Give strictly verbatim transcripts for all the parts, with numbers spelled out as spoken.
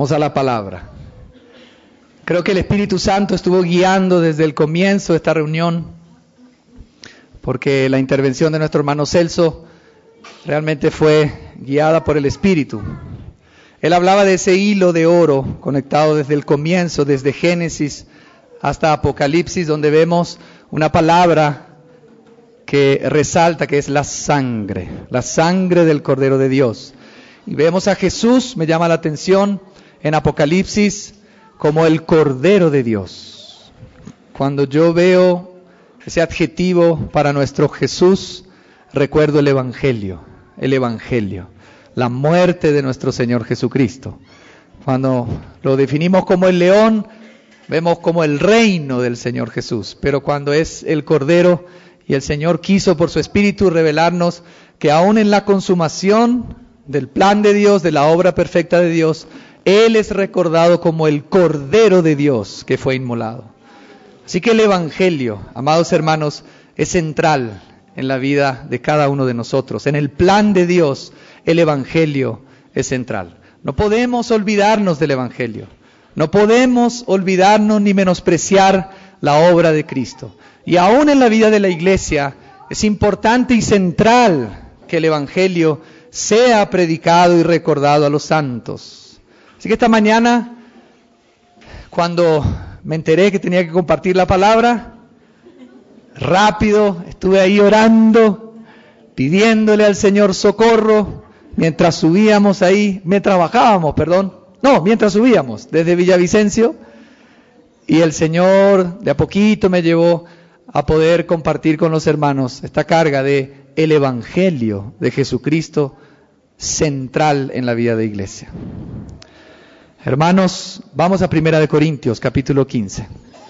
Vamos a la palabra. Creo que el Espíritu Santo estuvo guiando desde el comienzo de esta reunión, porque la intervención de nuestro hermano Celso realmente fue guiada por el Espíritu. Él hablaba de ese hilo de oro conectado desde el comienzo, desde Génesis hasta Apocalipsis, donde vemos una palabra que resalta que es la sangre, la sangre del Cordero de Dios. Y vemos a Jesús, me llama la atención, en Apocalipsis como el Cordero de Dios. Cuando yo veo ese adjetivo para nuestro Jesús, recuerdo el Evangelio, el Evangelio, la muerte de nuestro Señor Jesucristo. Cuando lo definimos como el león, vemos como el reino del Señor Jesús, pero cuando es el Cordero, y el Señor quiso por su Espíritu revelarnos que aún en la consumación del plan de Dios, de la obra perfecta de Dios, Él es recordado como el Cordero de Dios que fue inmolado. Así que el Evangelio, amados hermanos, es central en la vida de cada uno de nosotros. En el plan de Dios, el Evangelio es central. No podemos olvidarnos del Evangelio. No podemos olvidarnos ni menospreciar la obra de Cristo. Y aún en la vida de la iglesia es importante y central que el Evangelio sea predicado y recordado a los santos. Así que esta mañana, cuando me enteré que tenía que compartir la palabra, rápido estuve ahí orando, pidiéndole al Señor socorro, mientras subíamos ahí, mientras bajábamos, perdón, no, mientras subíamos desde Villavicencio, y el Señor de a poquito me llevó a poder compartir con los hermanos esta carga de el Evangelio de Jesucristo central en la vida de iglesia. Hermanos, vamos a Primera de Corintios, capítulo quince.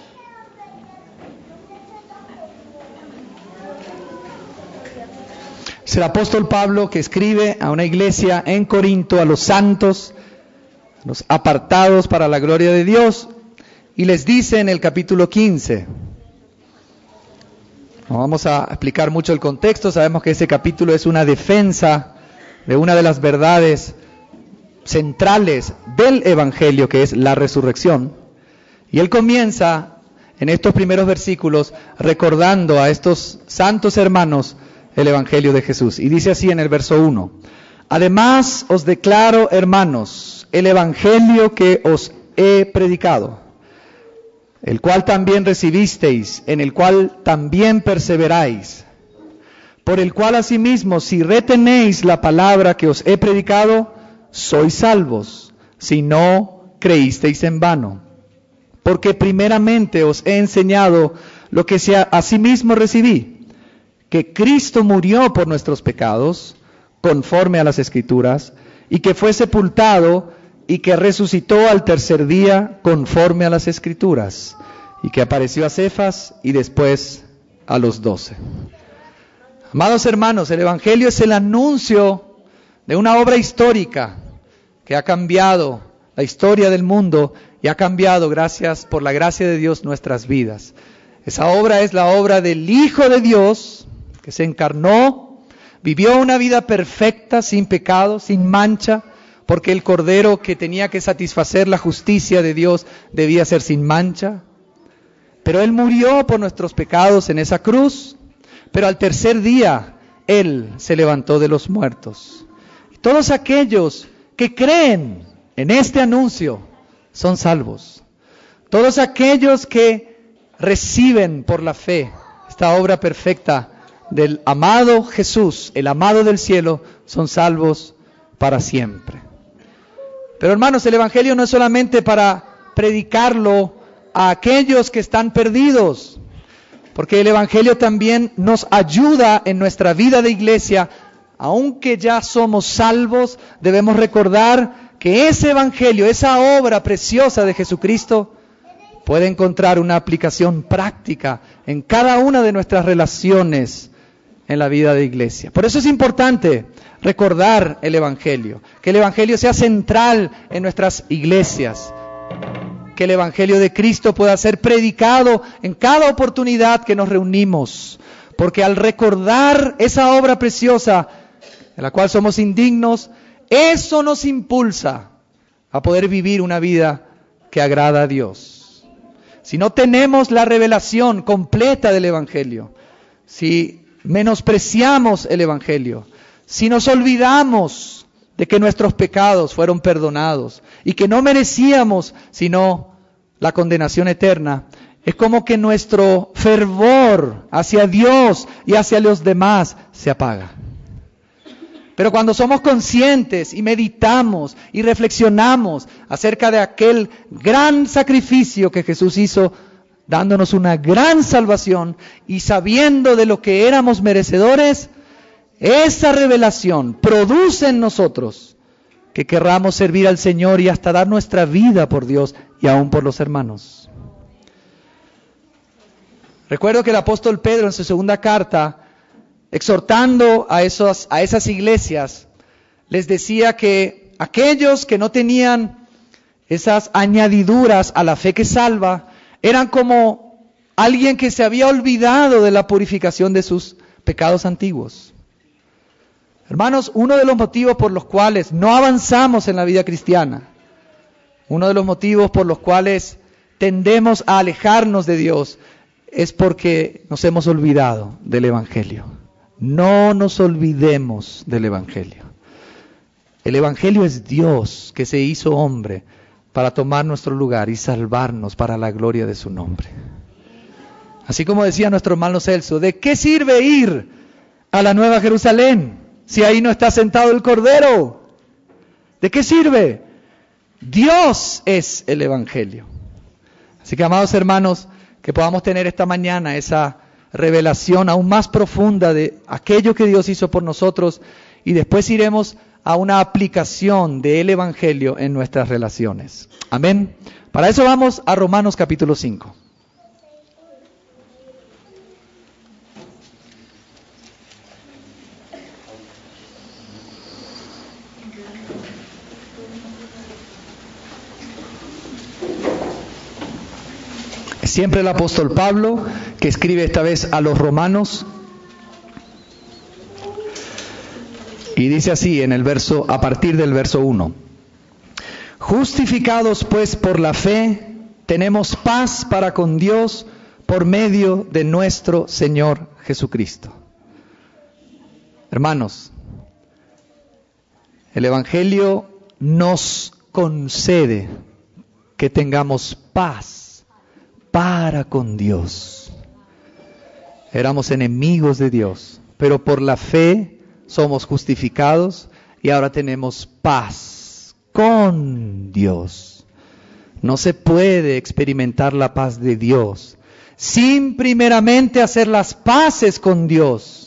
Es el apóstol Pablo que escribe a una iglesia en Corinto, a los santos, los apartados para la gloria de Dios, y les dice en el capítulo quince, no vamos a explicar mucho el contexto, sabemos que ese capítulo es una defensa de una de las verdades centrales del Evangelio, que es la resurrección. Y él comienza en estos primeros versículos recordando a estos santos hermanos el Evangelio de Jesús. Y dice así en el verso uno: además os declaro, hermanos, el Evangelio que os he predicado, el cual también recibisteis, en el cual también perseveráis, por el cual asimismo, si retenéis la palabra que os he predicado, sois salvos, si no creísteis en vano. Porque primeramente os he enseñado lo que asimismo recibí, que Cristo murió por nuestros pecados, conforme a las Escrituras, y que fue sepultado, y que resucitó al tercer día, conforme a las Escrituras, y que apareció a Cefas y después a los doce. Amados hermanos, el Evangelio es el anuncio de una obra histórica que ha cambiado la historia del mundo y ha cambiado, gracias por la gracia de Dios, nuestras vidas. Esa obra es la obra del Hijo de Dios, que se encarnó, vivió una vida perfecta, sin pecado, sin mancha, porque el Cordero que tenía que satisfacer la justicia de Dios debía ser sin mancha. Pero Él murió por nuestros pecados en esa cruz, pero al tercer día Él se levantó de los muertos. Y todos aquellos que creen en este anuncio son salvos. Todos aquellos que reciben por la fe esta obra perfecta del amado Jesús, el amado del cielo, son salvos para siempre. Pero hermanos, el Evangelio no es solamente para predicarlo a aquellos que están perdidos, porque el Evangelio también nos ayuda en nuestra vida de iglesia. Aunque ya somos salvos, debemos recordar que ese Evangelio, esa obra preciosa de Jesucristo, puede encontrar una aplicación práctica en cada una de nuestras relaciones en la vida de iglesia. Por eso es importante recordar el Evangelio, que el Evangelio sea central en nuestras iglesias, que el Evangelio de Cristo pueda ser predicado en cada oportunidad que nos reunimos, porque al recordar esa obra preciosa de la cual somos indignos, eso nos impulsa a poder vivir una vida que agrada a Dios. Si no tenemos la revelación completa del Evangelio, si menospreciamos el Evangelio, si nos olvidamos de que nuestros pecados fueron perdonados y que no merecíamos sino la condenación eterna, es como que nuestro fervor hacia Dios y hacia los demás se apaga. Pero cuando somos conscientes y meditamos y reflexionamos acerca de aquel gran sacrificio que Jesús hizo, dándonos una gran salvación y sabiendo de lo que éramos merecedores, esa revelación produce en nosotros que querramos servir al Señor y hasta dar nuestra vida por Dios y aún por los hermanos. Recuerdo que el apóstol Pedro en su segunda carta, exhortando a, esos, a esas iglesias, les decía que aquellos que no tenían esas añadiduras a la fe que salva, eran como alguien que se había olvidado de la purificación de sus pecados antiguos. Hermanos, uno de los motivos por los cuales no avanzamos en la vida cristiana, uno de los motivos por los cuales tendemos a alejarnos de Dios, es porque nos hemos olvidado del Evangelio. No nos olvidemos del Evangelio. El Evangelio es Dios que se hizo hombre para tomar nuestro lugar y salvarnos para la gloria de su nombre. Así como decía nuestro hermano Celso, ¿de qué sirve ir a la Nueva Jerusalén si ahí no está sentado el Cordero? ¿De qué sirve? Dios es el Evangelio. Así que, amados hermanos, que podamos tener esta mañana esa revelación aún más profunda de aquello que Dios hizo por nosotros, y después iremos a una aplicación del Evangelio en nuestras relaciones. Amén. Para eso vamos a Romanos capítulo cinco. Siempre el apóstol Pablo, que escribe esta vez a los romanos, y dice así en el verso, a partir del verso uno: justificados pues por la fe, tenemos paz para con Dios por medio de nuestro Señor Jesucristo. Hermanos, el Evangelio nos concede que tengamos paz para con Dios. Éramos enemigos de Dios, pero por la fe somos justificados y ahora tenemos paz con Dios. No se puede experimentar la paz de Dios sin primeramente hacer las paces con Dios.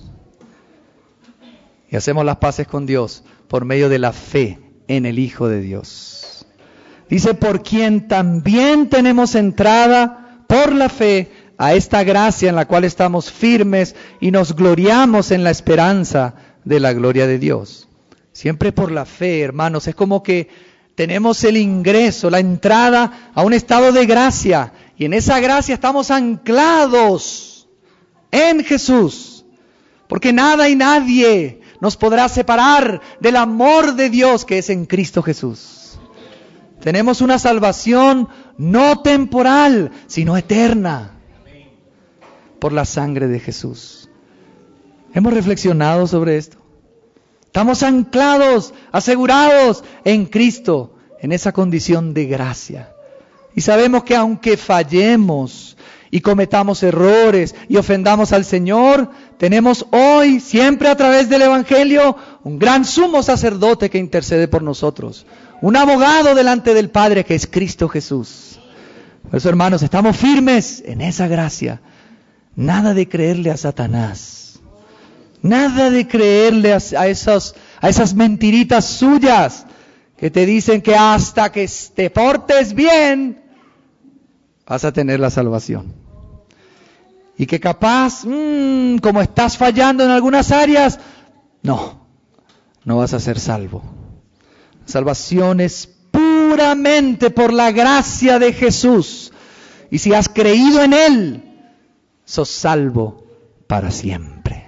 Y hacemos las paces con Dios por medio de la fe en el Hijo de Dios. Dice, por quien también tenemos entrada por la fe a esta gracia en la cual estamos firmes y nos gloriamos en la esperanza de la gloria de Dios. Siempre por la fe, hermanos, es como que tenemos el ingreso, la entrada a un estado de gracia, y en esa gracia estamos anclados en Jesús, porque nada y nadie nos podrá separar del amor de Dios que es en Cristo Jesús. Tenemos una salvación no temporal, sino eterna, por la sangre de Jesús. ¿Hemos reflexionado sobre esto? Estamos anclados, asegurados en Cristo, en esa condición de gracia. Y sabemos que aunque fallemos y cometamos errores y ofendamos al Señor, tenemos hoy, siempre a través del Evangelio, un gran sumo sacerdote que intercede por nosotros. Un abogado delante del Padre que es Cristo Jesús. Por eso, hermanos, estamos firmes en esa gracia. Nada de creerle a Satanás. Nada de creerle a, a, esos, a esas mentiritas suyas que te dicen que hasta que te portes bien vas a tener la salvación. Y que capaz, mmm, como estás fallando en algunas áreas, no, no vas a ser salvo. Salvación es puramente por la gracia de Jesús. Y si has creído en Él, sos salvo para siempre.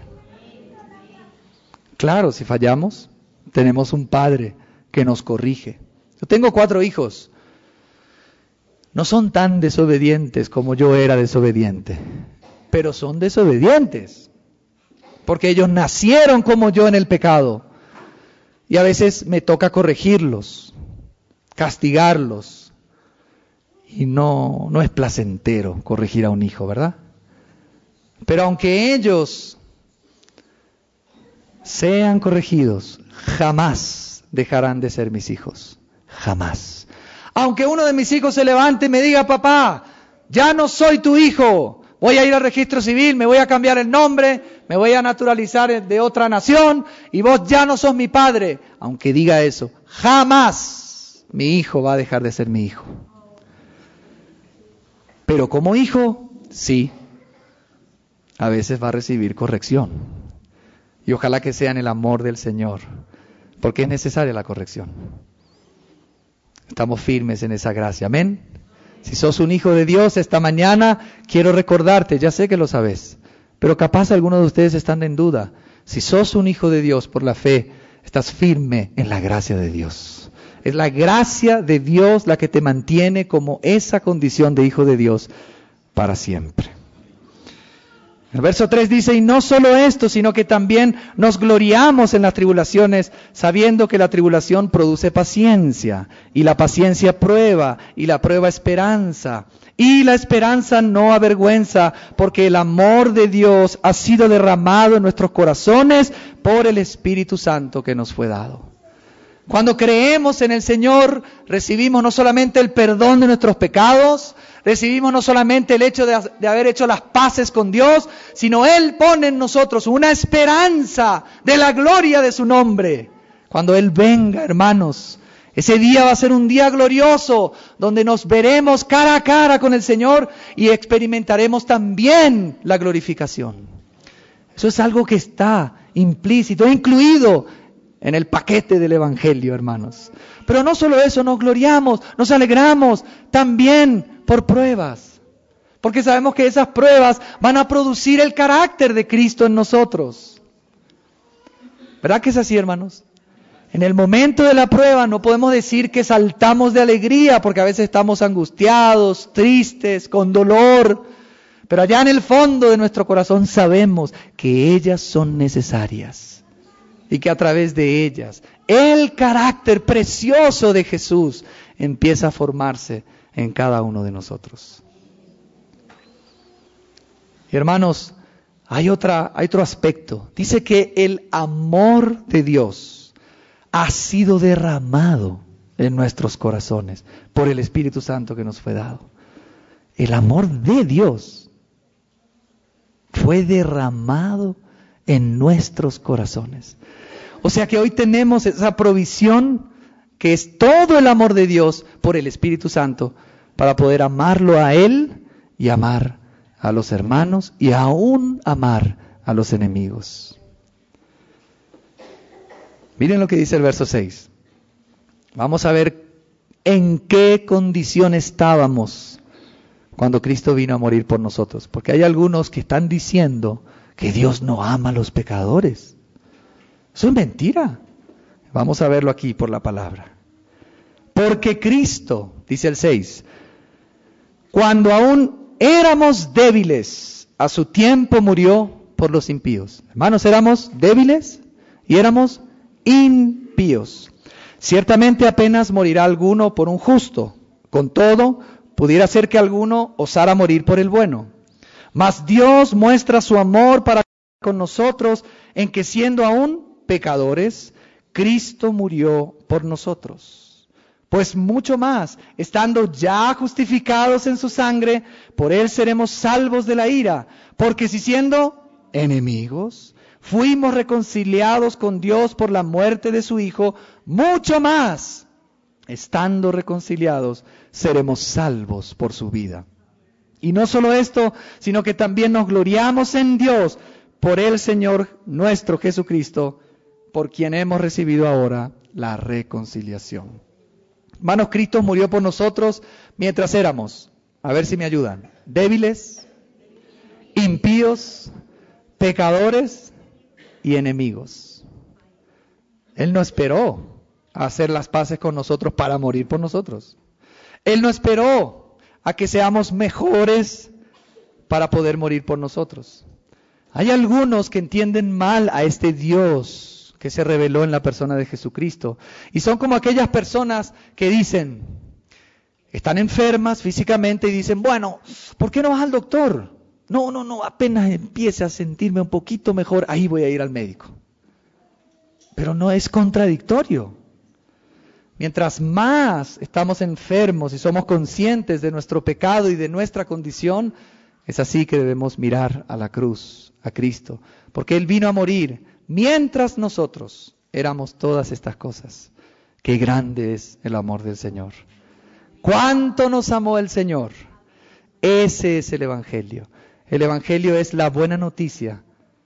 Claro, si fallamos, tenemos un Padre que nos corrige. Yo tengo cuatro hijos. No son tan desobedientes como yo era desobediente, pero son desobedientes, porque ellos nacieron como yo en el pecado. Y a veces me toca corregirlos, castigarlos. Y no, no es placentero corregir a un hijo, ¿verdad? Pero aunque ellos sean corregidos, jamás dejarán de ser mis hijos. Jamás. Aunque uno de mis hijos se levante y me diga, papá, ya no soy tu hijo, voy a ir al registro civil, me voy a cambiar el nombre, me voy a naturalizar de otra nación y vos ya no sos mi padre. Aunque diga eso, jamás mi hijo va a dejar de ser mi hijo. Pero como hijo, sí, a veces va a recibir corrección. Y ojalá que sea en el amor del Señor, porque es necesaria la corrección. Estamos firmes en esa gracia, amén. Si sos un hijo de Dios esta mañana, quiero recordarte, ya sé que lo sabes, pero capaz algunos de ustedes están en duda. Si sos un hijo de Dios por la fe, estás firme en la gracia de Dios. Es la gracia de Dios la que te mantiene como esa condición de hijo de Dios para siempre. El verso tres dice, y no solo esto, sino que también nos gloriamos en las tribulaciones, sabiendo que la tribulación produce paciencia, y la paciencia prueba, y la prueba esperanza, y la esperanza no avergüenza, porque el amor de Dios ha sido derramado en nuestros corazones por el Espíritu Santo que nos fue dado. Cuando creemos en el Señor, recibimos no solamente el perdón de nuestros pecados, recibimos no solamente el hecho de, de haber hecho las paces con Dios, sino Él pone en nosotros una esperanza de la gloria de su nombre. Cuando Él venga, hermanos, ese día va a ser un día glorioso, donde nos veremos cara a cara con el Señor y experimentaremos también la glorificación. Eso es algo que está implícito, incluido en el paquete del Evangelio, hermanos. Pero no solo eso, nos gloriamos, nos alegramos también por pruebas. Porque sabemos que esas pruebas van a producir el carácter de Cristo en nosotros. ¿Verdad que es así, hermanos? En el momento de la prueba no podemos decir que saltamos de alegría, porque a veces estamos angustiados, tristes, con dolor. Pero allá en el fondo de nuestro corazón sabemos que ellas son necesarias. Y que a través de ellas, el carácter precioso de Jesús empieza a formarse en cada uno de nosotros. Y hermanos, hay otra, hay otro aspecto. Dice que el amor de Dios ha sido derramado en nuestros corazones por el Espíritu Santo que nos fue dado. El amor de Dios fue derramado en nuestros corazones. O sea que hoy tenemos esa provisión que es todo el amor de Dios por el Espíritu Santo para poder amarlo a Él y amar a los hermanos y aún amar a los enemigos. Miren lo que dice el verso seis. Vamos a ver en qué condición estábamos cuando Cristo vino a morir por nosotros. Porque hay algunos que están diciendo que Dios no ama a los pecadores. Eso es mentira. Vamos a verlo aquí por la palabra. Porque Cristo, dice el seis, cuando aún éramos débiles, a su tiempo murió por los impíos. Hermanos, éramos débiles y éramos impíos. Ciertamente apenas morirá alguno por un justo. Con todo, pudiera ser que alguno osara morir por el bueno. Mas Dios muestra su amor para con nosotros en que siendo aún pecadores, Cristo murió por nosotros. Pues mucho más, estando ya justificados en su sangre, por Él seremos salvos de la ira. Porque si siendo enemigos, fuimos reconciliados con Dios por la muerte de su Hijo, mucho más, estando reconciliados, seremos salvos por su vida. Y no solo esto, sino que también nos gloriamos en Dios por el Señor nuestro Jesucristo, por quien hemos recibido ahora la reconciliación. Hermanos, Cristo murió por nosotros mientras éramos, a ver si me ayudan, débiles, impíos, pecadores y enemigos. Él no esperó a hacer las paces con nosotros para morir por nosotros. Él no esperó a que seamos mejores para poder morir por nosotros. Hay algunos que entienden mal a este Dios que se reveló en la persona de Jesucristo. Y son como aquellas personas que dicen, están enfermas físicamente y dicen, bueno, ¿por qué no vas al doctor? No, no, no, apenas empiece a sentirme un poquito mejor, ahí voy a ir al médico. Pero no es contradictorio. Mientras más estamos enfermos y somos conscientes de nuestro pecado y de nuestra condición, es así que debemos mirar a la cruz, a Cristo, porque Él vino a morir mientras nosotros éramos todas estas cosas. Qué grande es el amor del Señor. ¿Cuánto nos amó el Señor? Ese es el Evangelio. El Evangelio es la buena noticia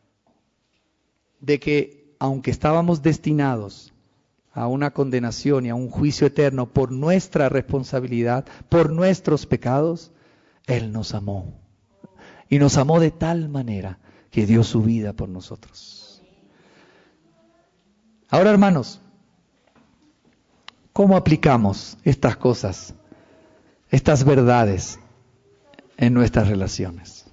de que aunque estábamos destinados a una condenación y a un juicio eterno por nuestra responsabilidad, por nuestros pecados, Él nos amó. Y nos amó de tal manera que dio su vida por nosotros. Ahora, hermanos, ¿cómo aplicamos estas cosas, estas verdades en nuestras relaciones?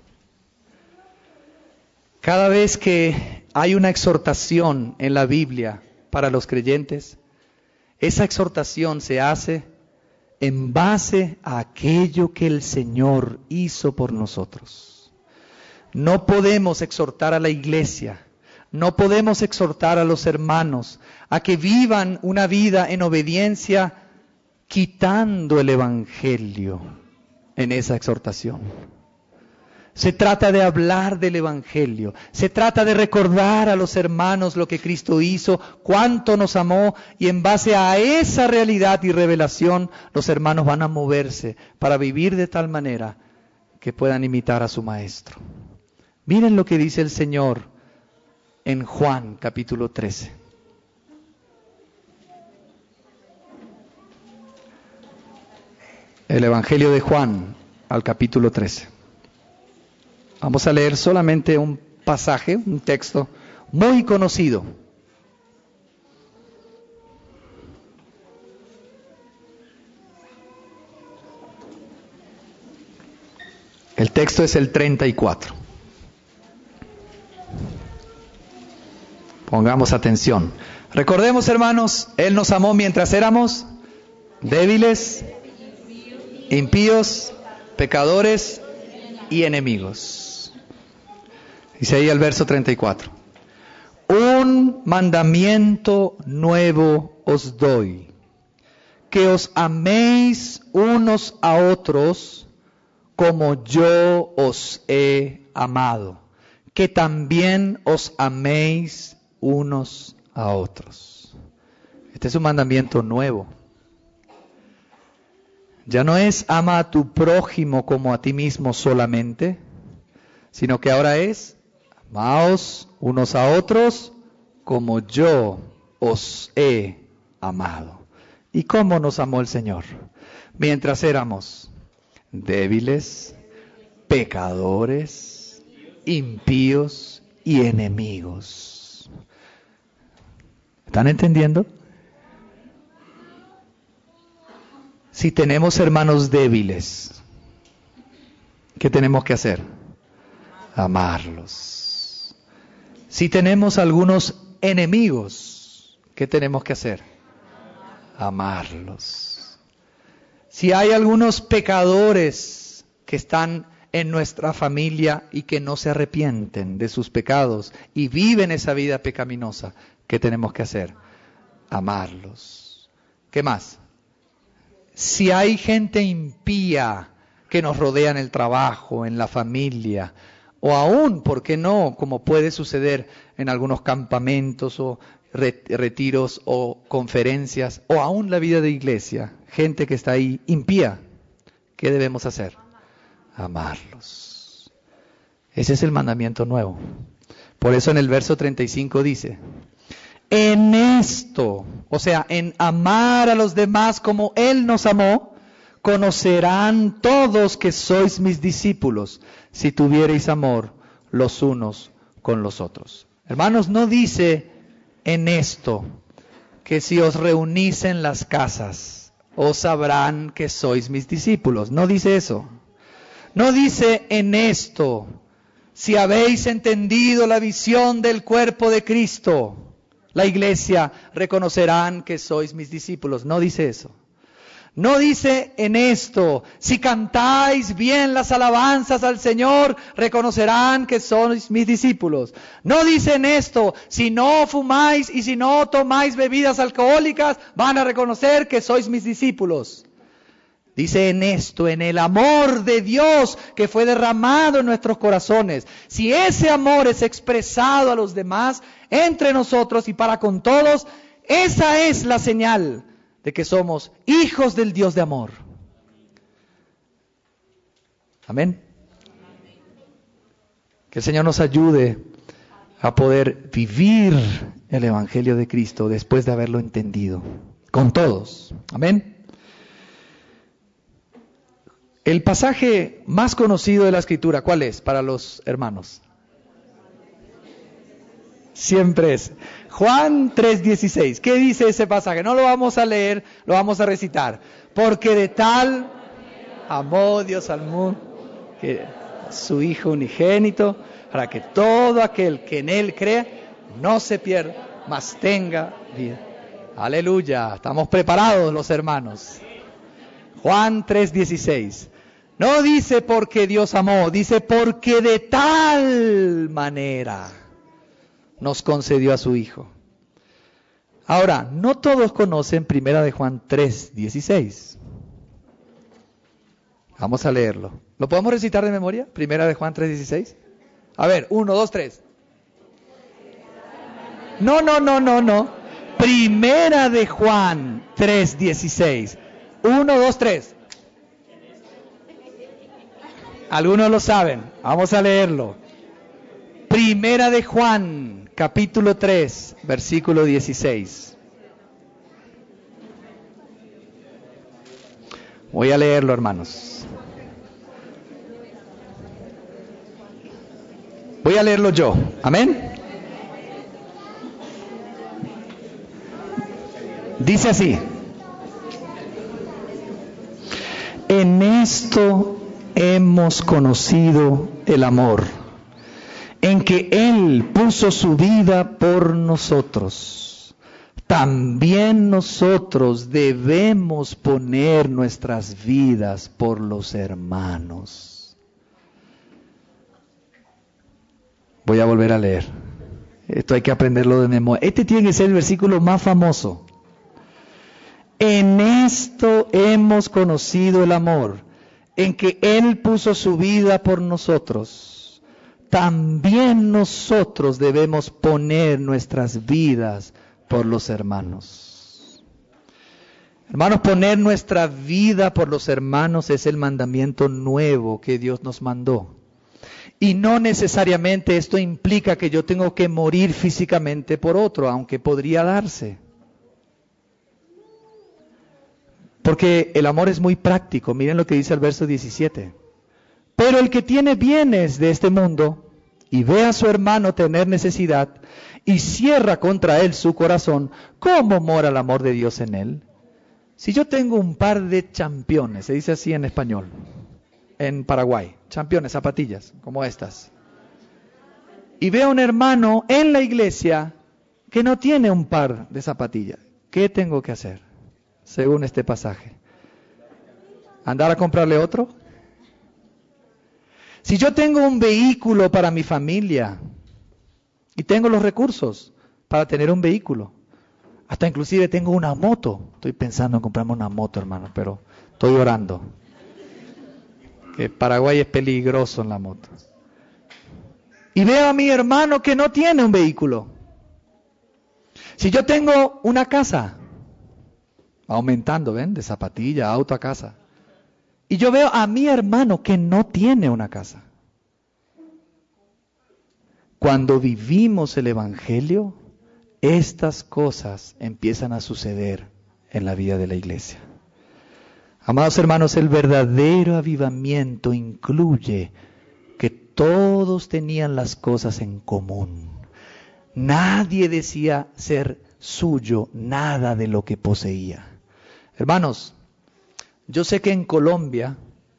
Cada vez que hay una exhortación en la Biblia para los creyentes, esa exhortación se hace en base a aquello que el Señor hizo por nosotros. No podemos exhortar a la iglesia, no podemos exhortar a los hermanos a que vivan una vida en obediencia quitando el Evangelio en esa exhortación. Se trata de hablar del Evangelio, se trata de recordar a los hermanos lo que Cristo hizo, cuánto nos amó, y en base a esa realidad y revelación, los hermanos van a moverse para vivir de tal manera que puedan imitar a su Maestro. Miren lo que dice el Señor en Juan capítulo trece. El Evangelio de Juan al capítulo trece. Vamos a leer solamente un pasaje, un texto muy conocido. El texto es el treinta y cuatro. Pongamos atención. Recordemos, hermanos, Él nos amó mientras éramos débiles, impíos, pecadores y enemigos. Dice ahí el verso treinta y cuatro. Un mandamiento nuevo os doy, que os améis unos a otros como yo os he amado, que también os améis unos a otros. Este es un mandamiento nuevo. Ya no es ama a tu prójimo como a ti mismo solamente, sino que ahora es amaos unos a otros como yo os he amado. ¿Y cómo nos amó el Señor? Mientras éramos débiles, pecadores, impíos y enemigos. ¿Están entendiendo? Si tenemos hermanos débiles, ¿qué tenemos que hacer? Amarlos. Si tenemos algunos enemigos, ¿qué tenemos que hacer? Amarlos. Si hay algunos pecadores que están en nuestra familia y que no se arrepienten de sus pecados y viven esa vida pecaminosa, ¿qué tenemos que hacer? Amarlos. ¿Qué más? Si hay gente impía que nos rodea en el trabajo, en la familia, o aún, ¿por qué no?, como puede suceder en algunos campamentos o retiros o conferencias, o aún la vida de iglesia, gente que está ahí impía, ¿qué debemos hacer? Amarlos. Ese es el mandamiento nuevo. Por eso en el verso treinta y cinco dice, en esto, o sea, en amar a los demás como Él nos amó, conocerán todos que sois mis discípulos, si tuviereis amor los unos con los otros. Hermanos, no dice en esto, que si os reunís en las casas, os sabrán que sois mis discípulos. No dice eso. No dice en esto, si habéis entendido la visión del cuerpo de Cristo, la iglesia, reconocerán que sois mis discípulos. No dice eso. No dice en esto, si cantáis bien las alabanzas al Señor, reconocerán que sois mis discípulos. No dice en esto, si no fumáis y si no tomáis bebidas alcohólicas, van a reconocer que sois mis discípulos. Dice en esto, en el amor de Dios que fue derramado en nuestros corazones. Si ese amor es expresado a los demás, entre nosotros y para con todos, esa es la señal de que somos hijos del Dios de amor. Amén. Que el Señor nos ayude a poder vivir el Evangelio de Cristo después de haberlo entendido, con todos. Amén. El pasaje más conocido de la Escritura, ¿cuál es para los hermanos? Siempre es Juan tres dieciséis. ¿Qué dice ese pasaje? No lo vamos a leer, lo vamos a recitar. Porque de tal amó Dios al mundo, que su Hijo unigénito, para que todo aquel que en Él crea no se pierda, mas tenga vida. Aleluya, estamos preparados los hermanos. Juan tres dieciséis. No dice porque Dios amó, dice porque de tal manera nos concedió a su Hijo. Ahora, no todos conocen Primera de Juan tres dieciséis. Vamos a leerlo. ¿Lo podemos recitar de memoria? Primera de Juan tres dieciséis. A ver, uno, dos, tres. No, no, no, no, no. Primera de Juan tres dieciséis. Uno, dos, tres. Algunos lo saben. Vamos a leerlo. Primera de Juan, capítulo tres, versículo dieciséis. Voy a leerlo, hermanos. Voy a leerlo yo. Amén. Dice así. En esto hemos conocido el amor, en que Él puso su vida por nosotros. También nosotros debemos poner nuestras vidas por los hermanos. Voy a volver a leer. Esto hay que aprenderlo de memoria. Este tiene que ser el versículo más famoso. En esto hemos conocido el amor, en que Él puso su vida por nosotros. También nosotros debemos poner nuestras vidas por los hermanos. Hermanos, poner nuestra vida por los hermanos es el mandamiento nuevo que Dios nos mandó. Y no necesariamente esto implica que yo tengo que morir físicamente por otro, aunque podría darse. Porque el amor es muy práctico. Miren lo que dice el verso diecisiete. Pero el que tiene bienes de este mundo y ve a su hermano tener necesidad y cierra contra él su corazón, ¿cómo mora el amor de Dios en él? Si yo tengo un par de championes, se dice así en español, en Paraguay, championes, zapatillas, como estas, y veo a un hermano en la iglesia que no tiene un par de zapatillas, ¿qué tengo que hacer? Según este pasaje, ¿andar a comprarle otro? Si yo tengo un vehículo para mi familia y tengo los recursos para tener un vehículo, hasta inclusive tengo una moto, estoy pensando en comprarme una moto, hermano, pero estoy orando, que Paraguay es peligroso en la moto, y veo a mi hermano que no tiene un vehículo. Si yo tengo una casa, aumentando, ¿ven? De zapatilla, auto a casa. Y yo veo a mi hermano que no tiene una casa. Cuando vivimos el Evangelio, estas cosas empiezan a suceder en la vida de la iglesia. Amados hermanos, el verdadero avivamiento incluye que todos tenían las cosas en común. Nadie decía ser suyo nada de lo que poseía. Hermanos, yo sé que en Colombia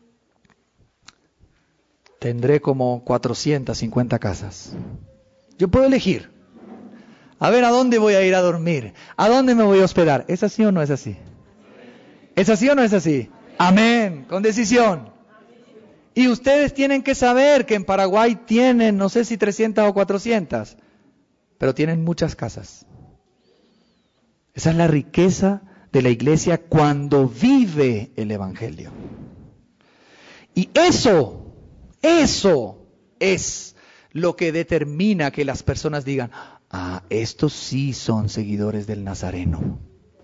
tendré como cuatrocientas cincuenta casas. Yo puedo elegir. A ver, ¿a dónde voy a ir a dormir? ¿A dónde me voy a hospedar? ¿Es así o no es así? ¿Es así o no es así? Amén, con decisión. Y ustedes tienen que saber que en Paraguay tienen, no sé si trescientas o cuatrocientas, pero tienen muchas casas. Esa es la riqueza de la iglesia cuando vive el Evangelio. Y eso, eso es lo que determina que las personas digan, ah, estos sí son seguidores del Nazareno.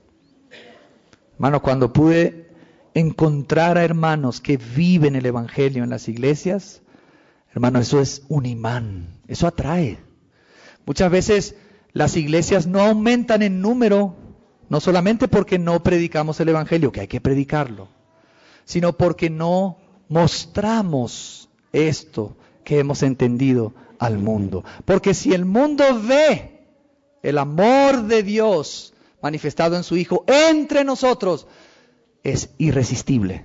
Hermano, cuando pude encontrar a hermanos que viven el Evangelio en las iglesias, hermano, eso es un imán, eso atrae. Muchas veces las iglesias no aumentan en número, no solamente porque no predicamos el Evangelio, que hay que predicarlo, sino porque no mostramos esto que hemos entendido al mundo. Porque si el mundo ve el amor de Dios manifestado en su Hijo entre nosotros, es irresistible.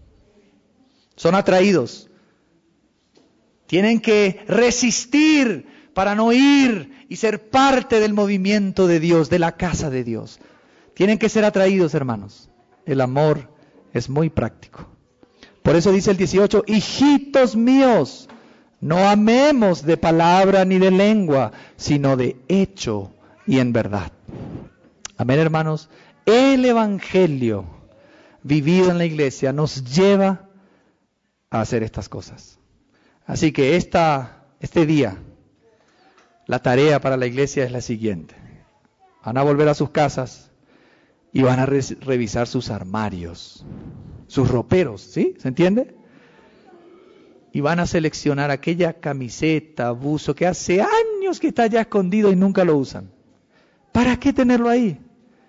Son atraídos. Tienen que resistir para no ir y ser parte del movimiento de Dios, de la casa de Dios. Tienen que ser atraídos, hermanos. El amor es muy práctico. Por eso dice el dieciocho, hijitos míos, no amemos de palabra ni de lengua, sino de hecho y en verdad. Amén, hermanos. El Evangelio vivido en la iglesia nos lleva a hacer estas cosas. Así que esta, este día, la tarea para la iglesia es la siguiente. Van a volver a sus casas y van a re- revisar sus armarios, sus roperos, ¿sí? ¿Se entiende? Y van a seleccionar aquella camiseta, buzo que hace años que está ya escondido y nunca lo usan. ¿Para qué tenerlo ahí?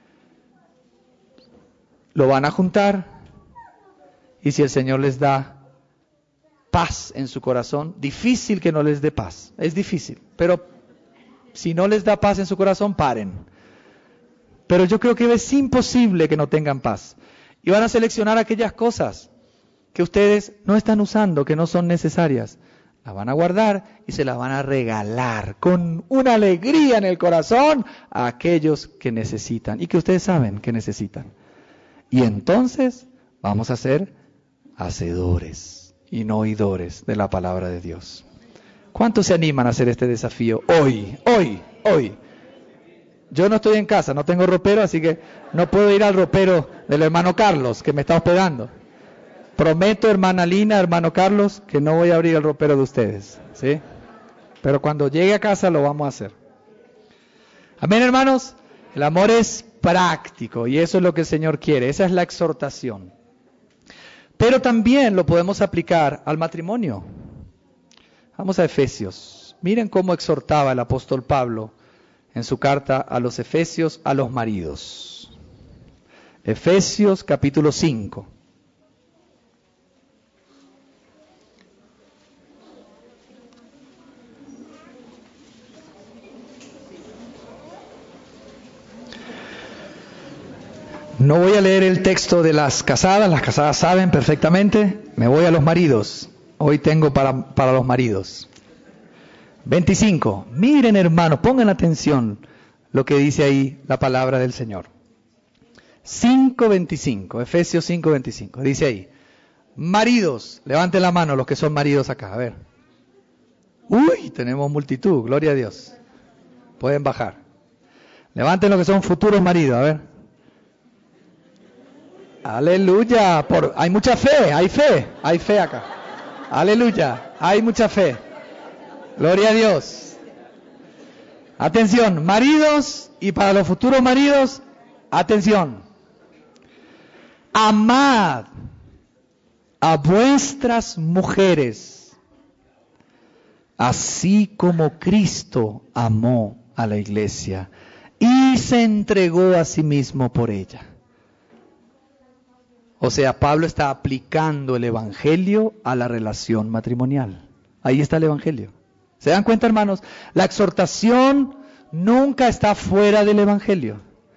Lo van a juntar y si el Señor les da paz en su corazón, difícil que no les dé paz, es difícil, pero si no les da paz en su corazón, paren. Pero yo creo que es imposible que no tengan paz. Y van a seleccionar aquellas cosas que ustedes no están usando, que no son necesarias. Las van a guardar y se las van a regalar con una alegría en el corazón a aquellos que necesitan y que ustedes saben que necesitan. Y entonces vamos a ser hacedores y no oidores de la palabra de Dios. ¿Cuántos se animan a hacer este desafío hoy, hoy, hoy? Yo no estoy en casa, no tengo ropero, así que no puedo ir al ropero del hermano Carlos, que me está hospedando. Prometo, hermana Lina, hermano Carlos, que no voy a abrir el ropero de ustedes, ¿sí? Pero cuando llegue a casa lo vamos a hacer. Amén, hermanos. El amor es práctico y eso es lo que el Señor quiere. Esa es la exhortación. Pero también lo podemos aplicar al matrimonio. Vamos a Efesios. Miren cómo exhortaba el apóstol Pablo en su carta a los Efesios, a los maridos. Efesios capítulo cinco. No voy a leer el texto de las casadas, las casadas saben perfectamente, me voy a los maridos. Hoy tengo para, para los maridos. veinticinco. Miren, hermanos, pongan atención lo que dice ahí la palabra del Señor. cinco veinticinco, Efesios cinco veinticinco. Dice ahí, maridos, levanten la mano los que son maridos acá, a ver. Uy, tenemos multitud, gloria a Dios. Pueden bajar. Levanten los que son futuros maridos, a ver. Aleluya, por, hay mucha fe, hay fe, hay fe acá. Aleluya, hay mucha fe. Gloria a Dios. Atención, maridos, y para los futuros maridos, atención. Amad a vuestras mujeres, así como Cristo amó a la iglesia y se entregó a sí mismo por ella. O sea, Pablo está aplicando el Evangelio a la relación matrimonial. Ahí está el Evangelio. ¿Se dan cuenta, hermanos? La exhortación nunca está fuera del Evangelio.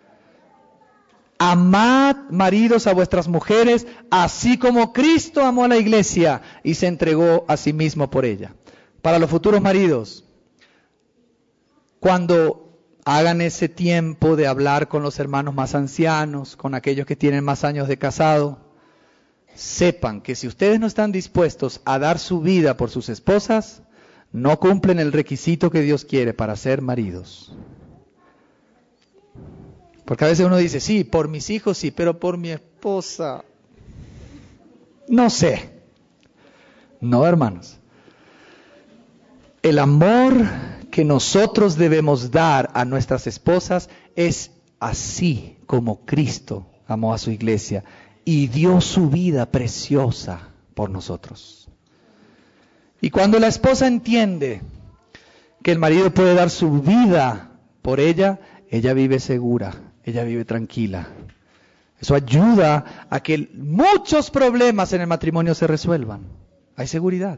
Amad, maridos, a vuestras mujeres, así como Cristo amó a la iglesia y se entregó a sí mismo por ella. Para los futuros maridos, cuando hagan ese tiempo de hablar con los hermanos más ancianos, con aquellos que tienen más años de casado, sepan que si ustedes no están dispuestos a dar su vida por sus esposas, no cumplen el requisito que Dios quiere para ser maridos. Porque a veces uno dice, sí, por mis hijos sí, pero por mi esposa, no sé. No, hermanos. El amor que nosotros debemos dar a nuestras esposas es así como Cristo amó a su iglesia y dio su vida preciosa por nosotros. Y cuando la esposa entiende que el marido puede dar su vida por ella, ella vive segura. Ella vive tranquila. Eso ayuda a que muchos problemas en el matrimonio se resuelvan. Hay seguridad.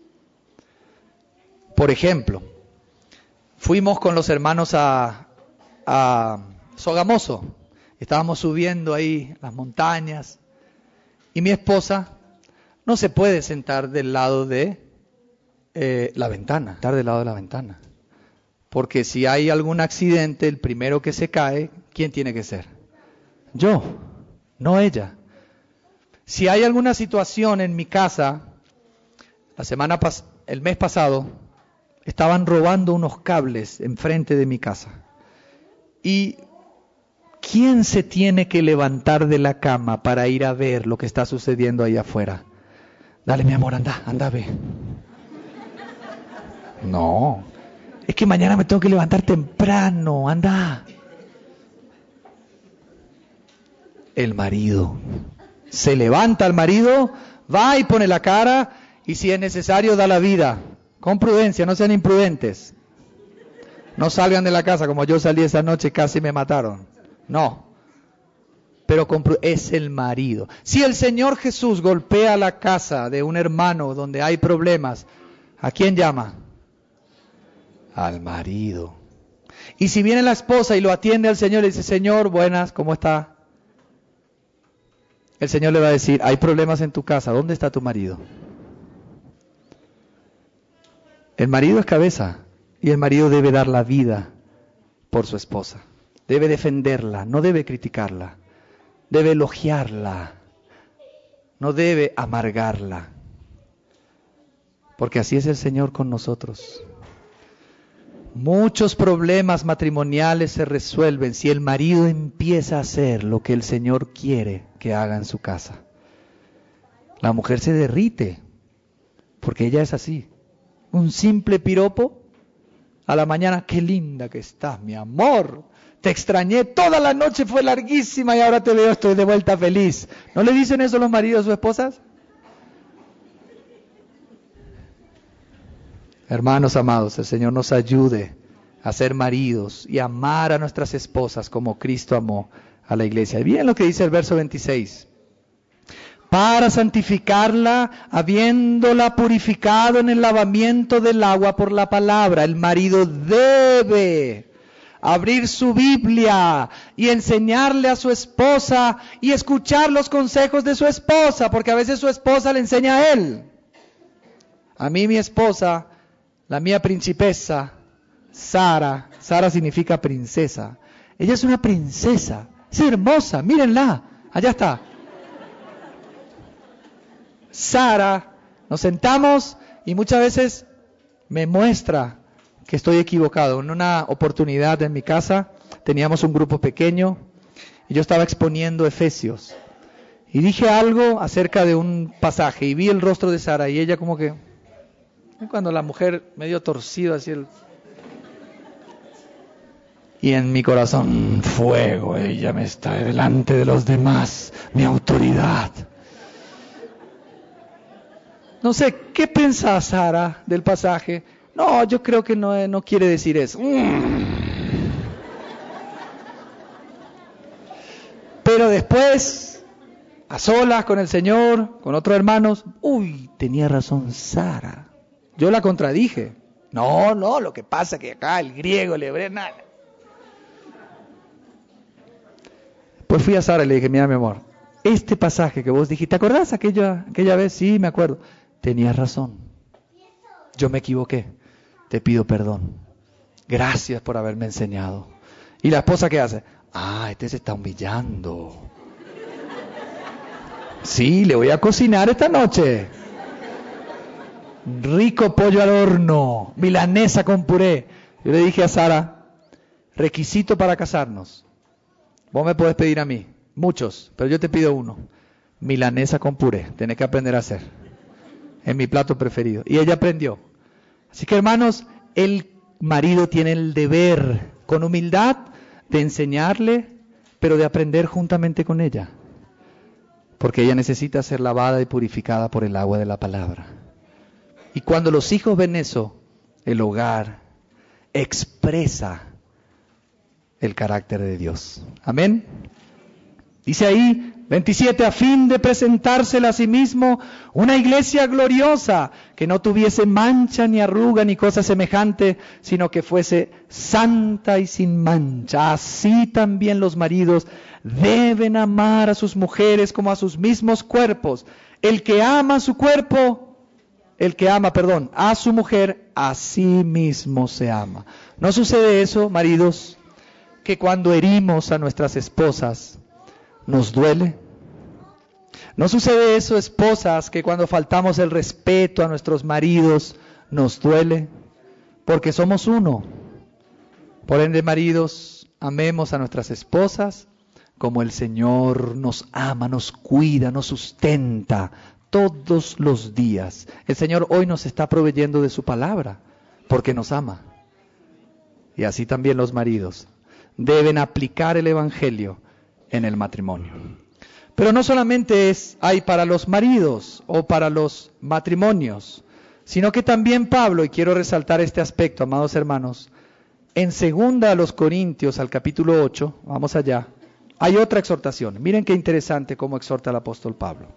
Por ejemplo, fuimos con los hermanos a, a Sogamoso. Estábamos subiendo ahí las montañas. Y mi esposa no se puede sentar del lado de eh, la ventana. Estar del lado de la ventana. Porque si hay algún accidente, el primero que se cae, ¿quién tiene que ser? Yo, no ella. Si hay alguna situación en mi casa, la semana pas- el mes pasado, estaban robando unos cables enfrente de mi casa. ¿Y quién se tiene que levantar de la cama para ir a ver lo que está sucediendo ahí afuera? Dale, mi amor, anda, anda, ve. No. Es que mañana me tengo que levantar temprano, anda. El marido. Se levanta el marido, va y pone la cara y si es necesario da la vida. Con prudencia, no sean imprudentes. No salgan de la casa como yo salí esa noche y casi me mataron. No. Pero con pru- es el marido. Si el Señor Jesús golpea la casa de un hermano donde hay problemas, ¿a quién llama? Al marido. Y si viene la esposa y lo atiende al Señor y dice, Señor, buenas, ¿cómo está? El Señor le va a decir, hay problemas en tu casa, ¿dónde está tu marido? El marido es cabeza y el marido debe dar la vida por su esposa. Debe defenderla, no debe criticarla, debe elogiarla, no debe amargarla. Porque así es el Señor con nosotros. Muchos problemas matrimoniales se resuelven si el marido empieza a hacer lo que el Señor quiere que haga en su casa. La mujer se derrite, porque ella es así. Un simple piropo a la mañana, qué linda que estás, mi amor. Te extrañé, toda la noche fue larguísima y ahora te veo, estoy de vuelta feliz. ¿No le dicen eso los maridos a sus esposas? Hermanos amados, el Señor nos ayude a ser maridos y amar a nuestras esposas como Cristo amó a la iglesia. Y bien lo que dice el verso veintiséis. Para santificarla, habiéndola purificado en el lavamiento del agua por la palabra. El marido debe abrir su Biblia y enseñarle a su esposa y escuchar los consejos de su esposa, porque a veces su esposa le enseña a él. A mí mi esposa, la mía principesa, Sara, Sara significa princesa. Ella es una princesa, es hermosa, mírenla, allá está. Sara, nos sentamos y muchas veces me muestra que estoy equivocado. En una oportunidad en mi casa teníamos un grupo pequeño y yo estaba exponiendo Efesios. Y dije algo acerca de un pasaje y vi el rostro de Sara y ella como que... Cuando la mujer medio torcido así el... Y en mi corazón, fuego, ella me está delante de los demás, mi autoridad. No sé, ¿qué piensa Sara del pasaje? No, yo creo que no, no quiere decir eso. Pero después, a solas con el Señor, con otros hermanos, uy, tenía razón Sara. Yo la contradije. No, no, lo que pasa es que acá el griego, el hebreo, nada. Pues fui a Sara y le dije, mira mi amor, este pasaje que vos dijiste, ¿te acordás aquella, aquella vez? Sí, me acuerdo. Tenías razón. Yo me equivoqué. Te pido perdón. Gracias por haberme enseñado. ¿Y la esposa qué hace? Ah, este se está humillando. Sí, le voy a cocinar esta noche. Rico pollo al horno, milanesa con puré. Yo le dije a Sara, requisito para casarnos. Vos me podés pedir a mí, muchos, pero yo te pido uno. Milanesa con puré, tenés que aprender a hacer. Es mi plato preferido. Y ella aprendió. Así que hermanos, el marido tiene el deber, con humildad, de enseñarle, pero de aprender juntamente con ella. Porque ella necesita ser lavada y purificada por el agua de la palabra. Y cuando los hijos ven eso, el hogar expresa el carácter de Dios. Amén. Dice ahí, veintisiete, a fin de presentársela a sí mismo una iglesia gloriosa, que no tuviese mancha ni arruga ni cosa semejante, sino que fuese santa y sin mancha. Así también los maridos deben amar a sus mujeres como a sus mismos cuerpos. El que ama su cuerpo, el que ama, perdón, a su mujer, a sí mismo se ama. ¿No sucede eso, maridos, que cuando herimos a nuestras esposas, nos duele? ¿No sucede eso, esposas, que cuando faltamos el respeto a nuestros maridos, nos duele? Porque somos uno. Por ende, maridos, amemos a nuestras esposas como el Señor nos ama, nos cuida, nos sustenta todos los días. El Señor hoy nos está proveyendo de su palabra, porque nos ama. Y así también los maridos deben aplicar el Evangelio en el matrimonio. Pero no solamente es hay para los maridos o para los matrimonios, sino que también Pablo, y quiero resaltar este aspecto, amados hermanos, en segunda a los Corintios, al capítulo ocho, vamos allá, hay otra exhortación. Miren qué interesante cómo exhorta el apóstol Pablo.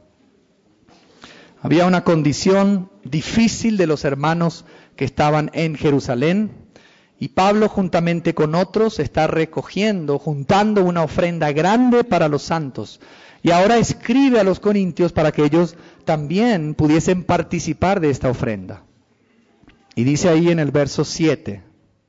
Había una condición difícil de los hermanos que estaban en Jerusalén, y Pablo juntamente con otros está recogiendo, juntando una ofrenda grande para los santos. Y ahora escribe a los corintios para que ellos también pudiesen participar de esta ofrenda. Y dice ahí en el verso siete,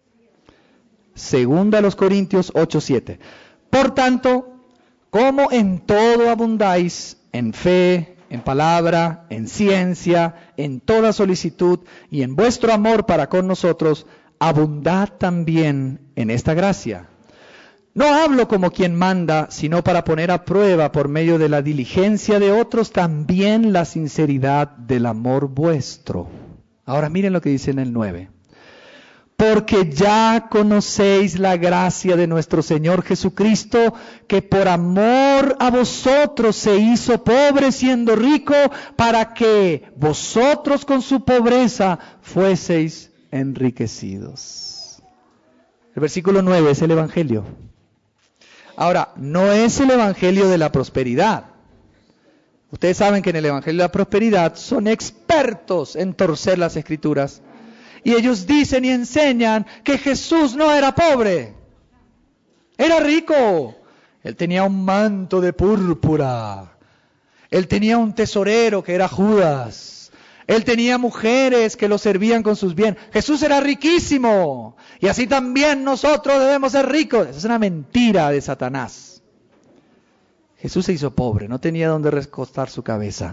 segunda a los Corintios ocho, siete. Por tanto, como en todo abundáis, en fe, en palabra, en ciencia, en toda solicitud y en vuestro amor para con nosotros, abundad también en esta gracia. No hablo como quien manda, sino para poner a prueba por medio de la diligencia de otros también la sinceridad del amor vuestro. Ahora miren lo que dice en el nueve. Porque ya conocéis la gracia de nuestro Señor Jesucristo, que por amor a vosotros se hizo pobre siendo rico, para que vosotros con su pobreza fueseis enriquecidos. El versículo nueve es el Evangelio. Ahora, no es el Evangelio de la prosperidad. Ustedes saben que en el Evangelio de la prosperidad son expertos en torcer las Escrituras. Y ellos dicen y enseñan que Jesús no era pobre, era rico. Él tenía un manto de púrpura. Él tenía un tesorero que era Judas. Él tenía mujeres que lo servían con sus bienes. Jesús era riquísimo. Y así también nosotros debemos ser ricos. Esa es una mentira de Satanás. Jesús se hizo pobre, no tenía donde recostar su cabeza.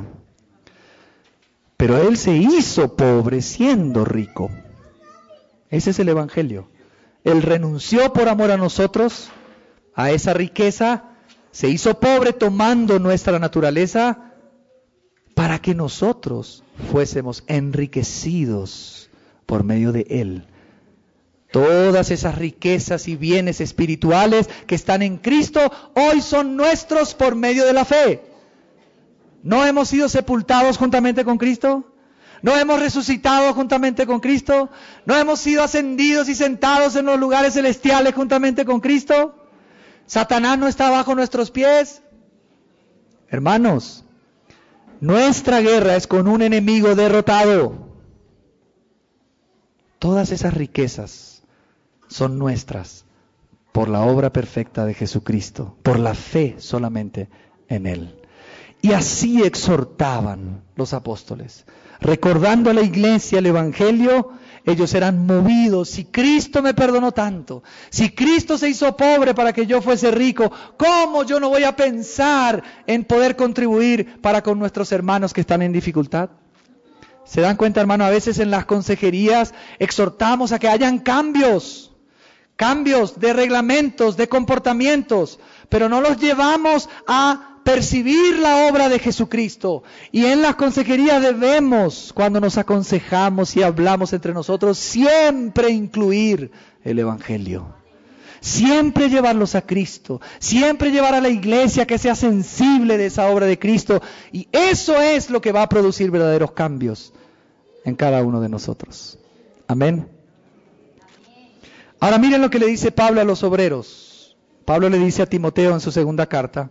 Pero Él se hizo pobre siendo rico. Ese es el Evangelio. Él renunció por amor a nosotros, a esa riqueza, se hizo pobre tomando nuestra naturaleza para que nosotros fuésemos enriquecidos por medio de Él. Todas esas riquezas y bienes espirituales que están en Cristo hoy son nuestros por medio de la fe. ¿No hemos sido sepultados juntamente con Cristo? ¿No hemos resucitado juntamente con Cristo? ¿No hemos sido ascendidos y sentados en los lugares celestiales juntamente con Cristo? ¿Satanás no está bajo nuestros pies? Hermanos, nuestra guerra es con un enemigo derrotado. Todas esas riquezas son nuestras por la obra perfecta de Jesucristo, por la fe solamente en Él. Y así exhortaban los apóstoles, recordando a la iglesia el Evangelio. Ellos eran movidos. Si Cristo me perdonó tanto, si Cristo se hizo pobre para que yo fuese rico, ¿cómo yo no voy a pensar en poder contribuir para con nuestros hermanos que están en dificultad? ¿Se dan cuenta, hermano? A veces en las consejerías exhortamos a que hayan cambios, cambios de reglamentos, de comportamientos, pero no los llevamos a percibir la obra de Jesucristo. Y en las consejerías debemos, cuando nos aconsejamos y hablamos entre nosotros, siempre incluir el Evangelio. Siempre llevarlos a Cristo, siempre llevar a la iglesia que sea sensible de esa obra de Cristo. Y eso es lo que va a producir verdaderos cambios en cada uno de nosotros. Amén. Ahora miren lo que le dice Pablo a los obreros. Pablo le dice a Timoteo en su segunda carta.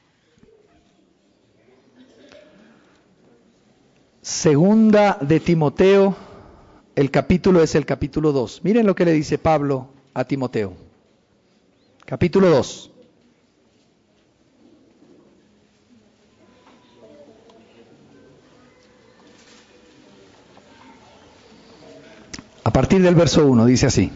Segunda de Timoteo, el capítulo es el capítulo dos. Miren lo que le dice Pablo a Timoteo. Capítulo dos. A partir del verso uno dice así: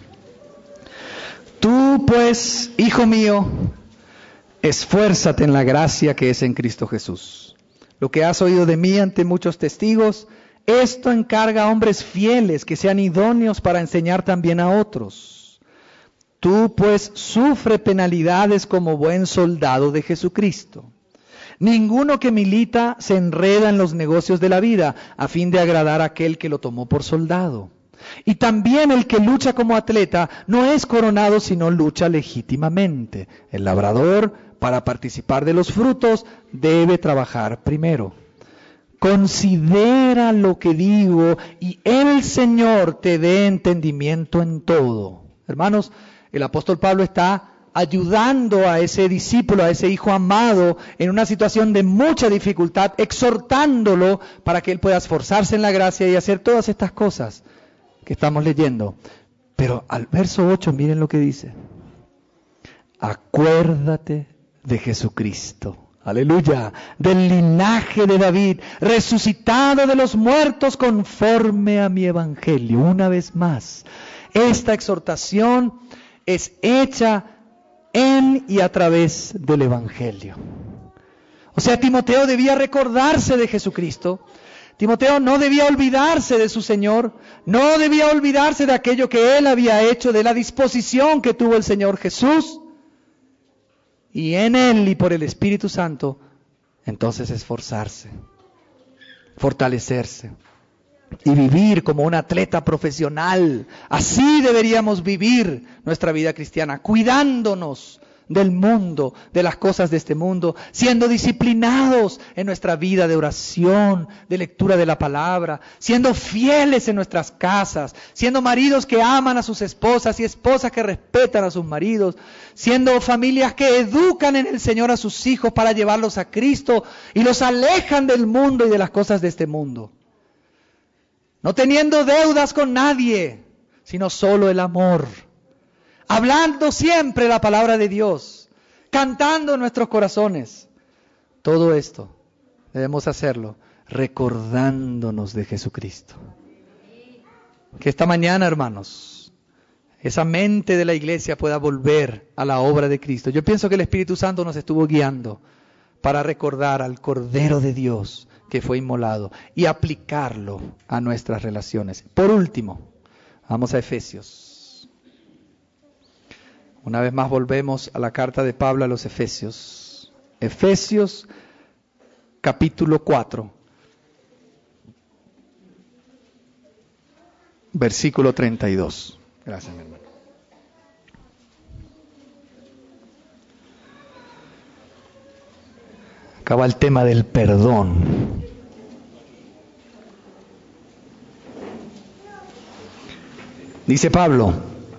Tú pues, hijo mío, esfuérzate en la gracia que es en Cristo Jesús. Lo que has oído de mí ante muchos testigos, esto encarga a hombres fieles que sean idóneos para enseñar también a otros. Tú pues sufre penalidades como buen soldado de Jesucristo. Ninguno que milita se enreda en los negocios de la vida a fin de agradar a aquel que lo tomó por soldado. Y también el que lucha como atleta no es coronado sino lucha legítimamente. El labrador, para participar de los frutos, debe trabajar primero. Considera lo que digo y el Señor te dé entendimiento en todo. Hermanos, el apóstol Pablo está ayudando a ese discípulo, a ese hijo amado, en una situación de mucha dificultad, exhortándolo para que él pueda esforzarse en la gracia y hacer todas estas cosas que estamos leyendo. Pero al verso ocho, miren lo que dice: acuérdate de Jesucristo, aleluya, del linaje de David, resucitado de los muertos conforme a mi evangelio. Una vez más, esta exhortación es hecha en y a través del evangelio. O sea, Timoteo debía recordarse de Jesucristo. Timoteo no debía olvidarse de su Señor, no debía olvidarse de aquello que él había hecho, de la disposición que tuvo el Señor Jesús. Y en Él y por el Espíritu Santo, entonces esforzarse, fortalecerse y vivir como un atleta profesional. Así deberíamos vivir nuestra vida cristiana, cuidándonos del mundo, de las cosas de este mundo, siendo disciplinados en nuestra vida de oración, de lectura de la palabra, siendo fieles en nuestras casas, siendo maridos que aman a sus esposas y esposas que respetan a sus maridos, siendo familias que educan en el Señor a sus hijos para llevarlos a Cristo y los alejan del mundo y de las cosas de este mundo. No teniendo deudas con nadie, sino solo el amor. Hablando siempre la palabra de Dios, cantando en nuestros corazones. Todo esto debemos hacerlo recordándonos de Jesucristo. Que esta mañana, hermanos, esa mente de la iglesia pueda volver a la obra de Cristo. Yo pienso que el Espíritu Santo nos estuvo guiando para recordar al Cordero de Dios que fue inmolado y aplicarlo a nuestras relaciones. Por último, vamos a Efesios. Una vez más volvemos a la carta de Pablo a los Efesios. Efesios capítulo cuatro, versículo treinta y dos. Gracias, mi hermano. Acaba el tema del perdón. Dice Pablo: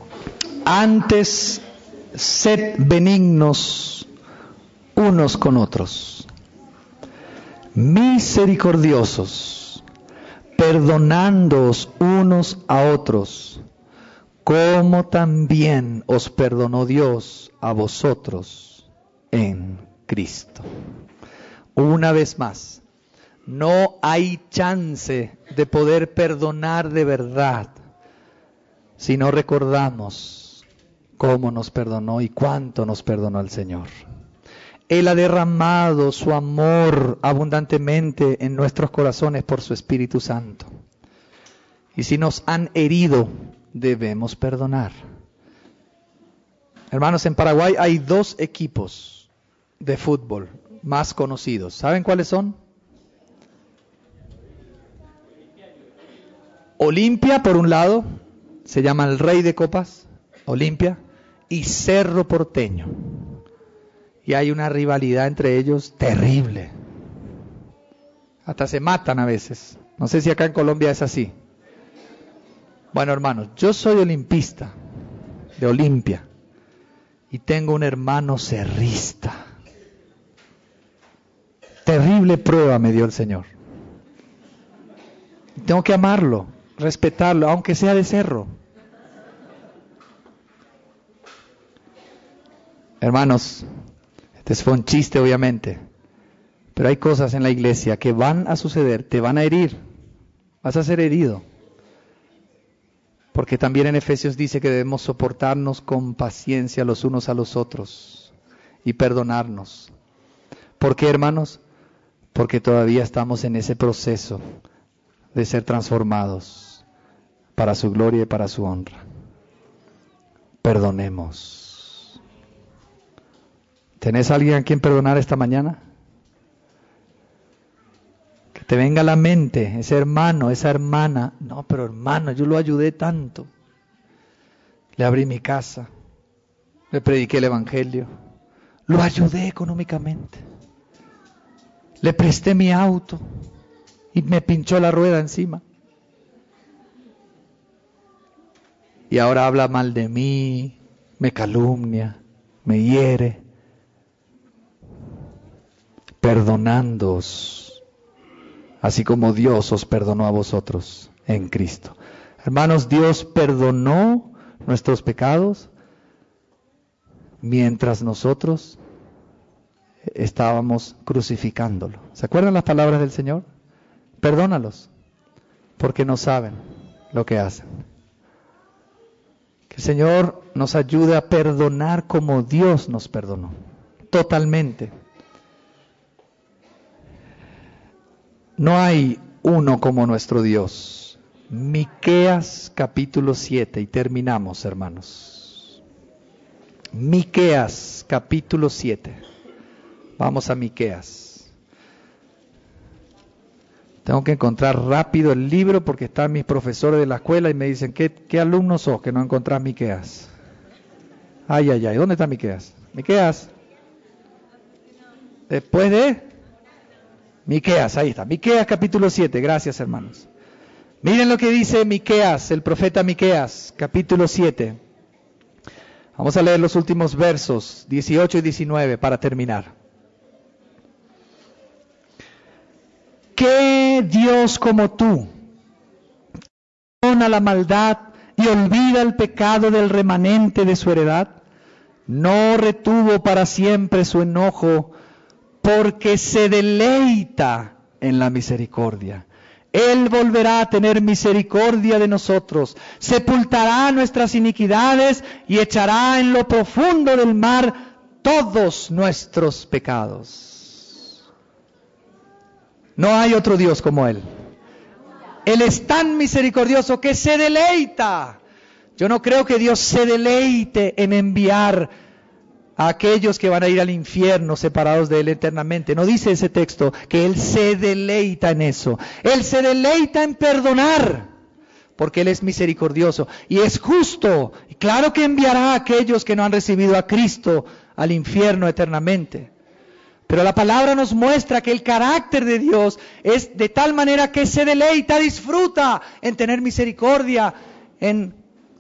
antes sed benignos unos con otros, misericordiosos, perdonándoos unos a otros, como también os perdonó Dios a vosotros en Cristo. Una vez más, no hay chance de poder perdonar de verdad si no recordamos cómo nos perdonó y cuánto nos perdonó el Señor. Él ha derramado su amor abundantemente en nuestros corazones por su Espíritu Santo. Y si nos han herido, debemos perdonar. Hermanos, en Paraguay hay dos equipos de fútbol más conocidos. ¿Saben cuáles son? Olimpia, por un lado, se llama el Rey de Copas, Olimpia, y Cerro Porteño. Y hay una rivalidad entre ellos terrible. Hasta se matan a veces. No sé si acá en Colombia es así. Bueno, hermanos, yo soy olimpista de Olimpia y tengo un hermano cerrista. Terrible prueba me dio el Señor. Tengo que amarlo, respetarlo, aunque sea de Cerro. Hermanos, este fue un chiste obviamente, pero hay cosas en la iglesia que van a suceder, te van a herir, vas a ser herido. Porque también en Efesios dice que debemos soportarnos con paciencia los unos a los otros y perdonarnos. ¿Por qué, hermanos? Porque todavía estamos en ese proceso de ser transformados para su gloria y para su honra. Perdonemos. ¿Tenés a alguien a quien perdonar esta mañana? Que te venga a la mente ese hermano, esa hermana. No, pero hermano, yo lo ayudé tanto. Le abrí mi casa, le prediqué el evangelio, lo ayudé económicamente, le presté mi auto y me pinchó la rueda encima. Y ahora habla mal de mí, me calumnia, me hiere. Perdonándoos, así como Dios os perdonó a vosotros en Cristo. Hermanos, Dios perdonó nuestros pecados mientras nosotros estábamos crucificándolo. ¿Se acuerdan las palabras del Señor? Perdónalos, porque no saben lo que hacen. Que el Señor nos ayude a perdonar como Dios nos perdonó, totalmente. No hay uno como nuestro Dios. Miqueas capítulo siete, y terminamos, hermanos. Miqueas capítulo siete. Vamos a Miqueas. Tengo que encontrar rápido el libro porque están mis profesores de la escuela y me dicen, ¿qué, qué alumno sos que no encontrás Miqueas? Ay, ay, ay, ¿dónde está Miqueas? Miqueas. Después de Miqueas, ahí está. Miqueas capítulo siete, gracias hermanos. Miren lo que dice Miqueas, el profeta Miqueas, capítulo siete. Vamos a leer los últimos versos, dieciocho y diecinueve, para terminar. ¿Qué Dios como tú perdona la maldad y olvida el pecado del remanente de su heredad? No retuvo para siempre su enojo, porque se deleita en la misericordia. Él volverá a tener misericordia de nosotros, sepultará nuestras iniquidades y echará en lo profundo del mar todos nuestros pecados. No hay otro Dios como Él. Él es tan misericordioso que se deleita. Yo no creo que Dios se deleite en enviar a aquellos que van a ir al infierno separados de Él eternamente. No dice ese texto que Él se deleita en eso. Él se deleita en perdonar, porque Él es misericordioso y es justo. Y claro que enviará a aquellos que no han recibido a Cristo al infierno eternamente. Pero la palabra nos muestra que el carácter de Dios es de tal manera que se deleita, disfruta en tener misericordia, en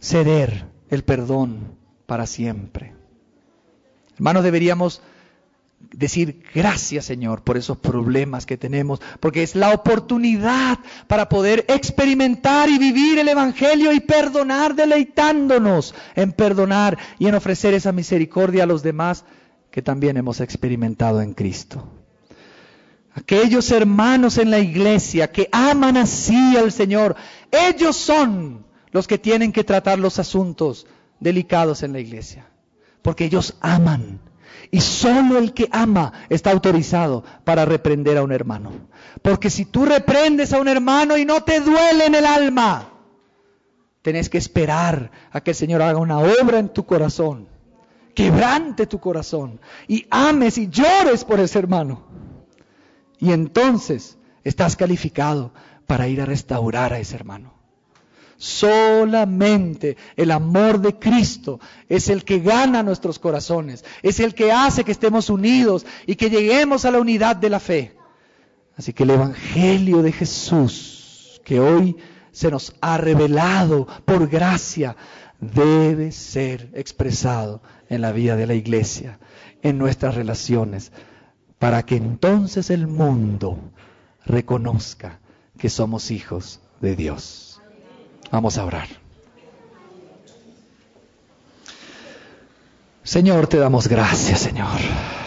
ceder el perdón para siempre. Hermanos, deberíamos decir gracias, Señor, por esos problemas que tenemos, porque es la oportunidad para poder experimentar y vivir el Evangelio y perdonar, deleitándonos en perdonar y en ofrecer esa misericordia a los demás que también hemos experimentado en Cristo. Aquellos hermanos en la iglesia que aman así al Señor, ellos son los que tienen que tratar los asuntos delicados en la iglesia, porque ellos aman. Y solo el que ama está autorizado para reprender a un hermano. Porque si tú reprendes a un hermano y no te duele en el alma, tenés que esperar a que el Señor haga una obra en tu corazón, quebrante tu corazón y ames y llores por ese hermano. Y entonces estás calificado para ir a restaurar a ese hermano. Solamente el amor de Cristo es el que gana nuestros corazones, es el que hace que estemos unidos y que lleguemos a la unidad de la fe. Así que el Evangelio de Jesús, que hoy se nos ha revelado por gracia, debe ser expresado en la vida de la iglesia, en nuestras relaciones, para que entonces el mundo reconozca que somos hijos de Dios. Vamos a orar. Señor, te damos gracias, Señor.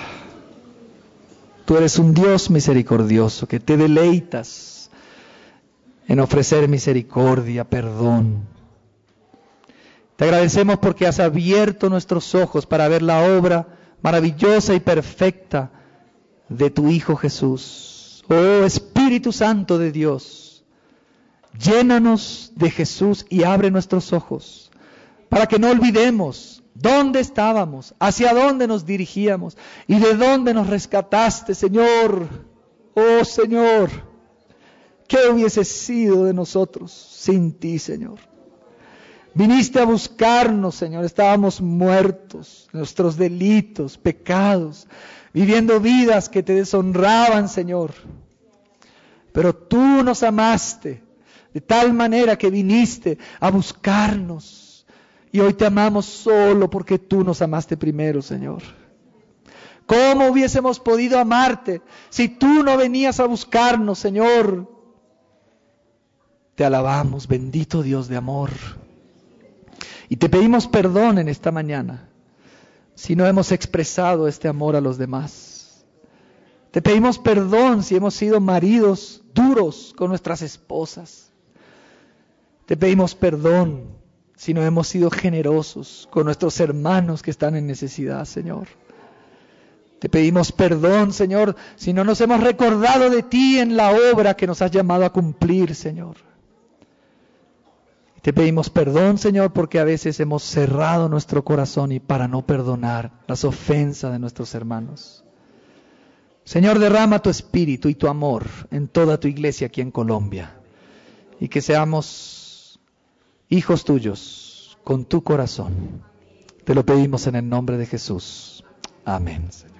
Tú eres un Dios misericordioso que te deleitas en ofrecer misericordia, perdón. Te agradecemos porque has abierto nuestros ojos para ver la obra maravillosa y perfecta de tu Hijo Jesús. Oh Espíritu Santo de Dios, llénanos de Jesús y abre nuestros ojos para que no olvidemos dónde estábamos, hacia dónde nos dirigíamos y de dónde nos rescataste, Señor. Oh Señor, ¿qué hubiese sido de nosotros sin ti, Señor? Viniste a buscarnos, Señor, estábamos muertos, nuestros delitos, pecados, viviendo vidas que te deshonraban, Señor. Pero tú nos amaste de tal manera que viniste a buscarnos. Y hoy te amamos solo porque tú nos amaste primero, Señor. ¿Cómo hubiésemos podido amarte si tú no venías a buscarnos, Señor? Te alabamos, bendito Dios de amor. Y te pedimos perdón en esta mañana si no hemos expresado este amor a los demás. Te pedimos perdón si hemos sido maridos duros con nuestras esposas. Te pedimos perdón si no hemos sido generosos con nuestros hermanos que están en necesidad, Señor. Te pedimos perdón, Señor, si no nos hemos recordado de ti en la obra que nos has llamado a cumplir, Señor. Te pedimos perdón, Señor, porque a veces hemos cerrado nuestro corazón y para no perdonar las ofensas de nuestros hermanos. Señor, derrama tu espíritu y tu amor en toda tu iglesia aquí en Colombia y que seamos hijos tuyos con tu corazón. Te lo pedimos en el nombre de Jesús. Amén, Señor.